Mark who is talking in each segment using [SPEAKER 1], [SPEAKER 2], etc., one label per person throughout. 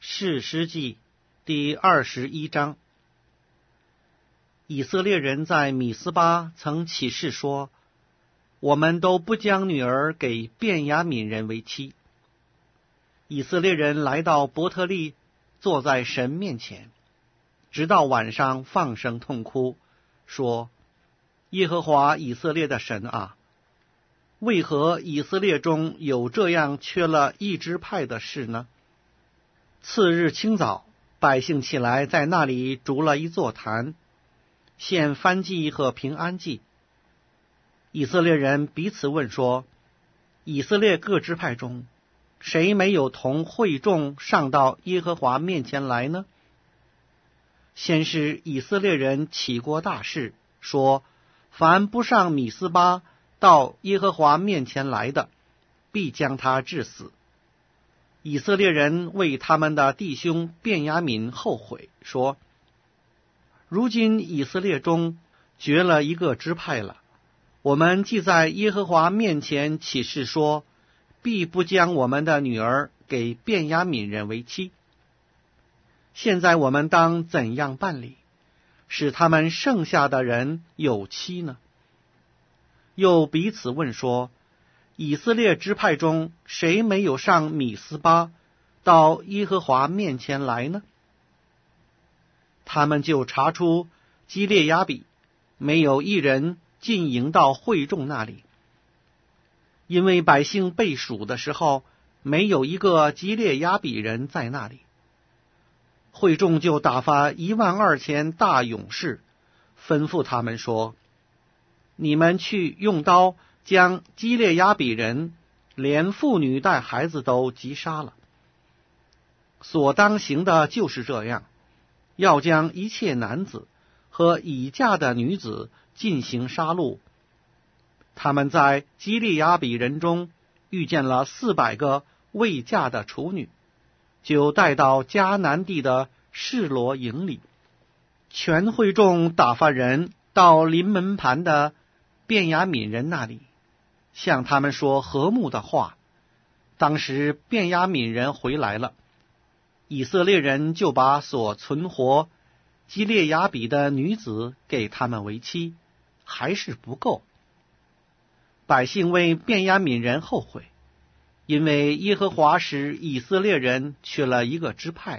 [SPEAKER 1] 士师记第21章。以色列人在米斯巴曾起誓说，我们都不将女儿给便雅悯人为妻。以色列人来到伯特利，坐在神面前，直到晚上放声痛哭，说，耶和华以色列的神啊，为何以色列中有这样缺了一支派的事呢？次日清早，百姓起来，在那里筑了一座坛，献燔祭和平安祭。以色列人彼此问说，以色列各支派中，谁没有同会众上到耶和华面前来呢？先是以色列人起过大誓，说，凡不上米斯巴到耶和华面前来的，必将他治死。以色列人为他们的弟兄便雅悯后悔，说，如今以色列中绝了一个支派了，我们既在耶和华面前起誓说，必不将我们的女儿给便雅悯人为妻。现在我们当怎样办理，使他们剩下的人有妻呢？又彼此问说，以色列支派中谁没有上米斯巴到耶和华面前来呢？他们就查出基列雅比没有一人进营到会众那里，因为百姓被数的时候，没有一个基列雅比人在那里。会众就打发12000大勇士，吩咐他们说，你们去用刀将基列雅比人连妇女带孩子都击杀了。所当行的就是这样，要将一切男子和已嫁的女子进行杀戮。他们在基列雅比人中遇见了400个未嫁的处女，就带到迦南地的示罗营里。全会众打发人到临门盘的便雅悯人那里，向他们说和睦的话。当时便雅悯人回来了，以色列人就把所存活基列雅比的女子给他们为妻，还是不够。百姓为便雅悯人后悔，因为耶和华使以色列人缺了一个支派。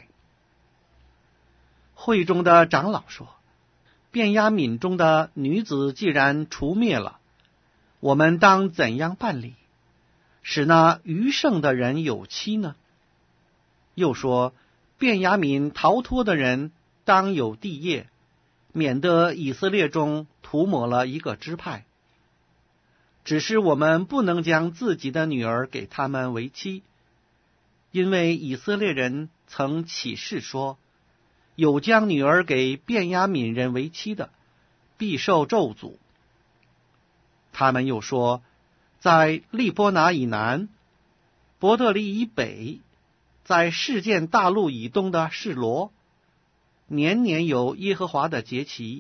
[SPEAKER 1] 会中的长老说，便雅悯中的女子既然除灭了，我们当怎样办理，使那余剩的人有妻呢？又说，便雅悯逃脱的人当有地业，免得以色列中涂抹了一个支派。只是我们不能将自己的女儿给他们为妻，因为以色列人曾起誓说，有将女儿给便雅悯人为妻的，必受咒诅。他们又说，在利波拿以南、伯特利以北，在示剑大陆以东的示罗，年年有耶和华的节期。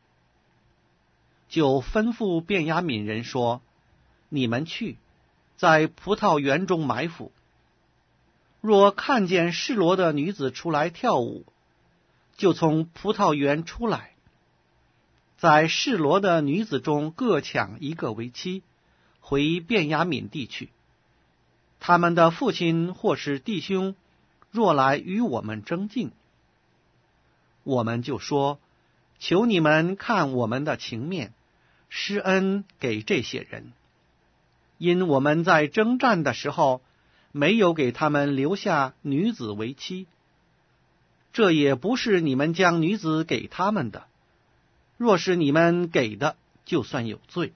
[SPEAKER 1] 就吩咐便雅悯人说，你们去，在葡萄园中埋伏。若看见示罗的女子出来跳舞，就从葡萄园出来，在示罗的女子中各抢一个为妻，回便雅悯地去。他们的父亲或是弟兄若来与我们争竞，我们就说，求你们看我们的情面，施恩给这些人，因我们在征战的时候没有给他们留下女子为妻。这也不是你们将女子给他们的，若是你们给的，就算有罪。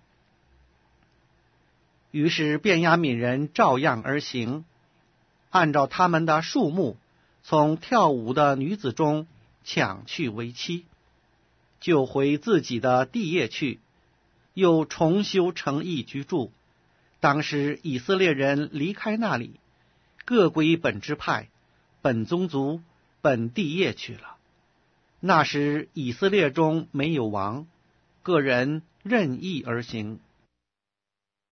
[SPEAKER 1] 于是便雅悯人照样而行，按照他们的数目，从跳舞的女子中抢去为妻，就回自己的地业去，又重修城邑居住。当时以色列人离开那里，各归本支派、本宗族、本地业去了。那时以色列中没有王，个人任意而行。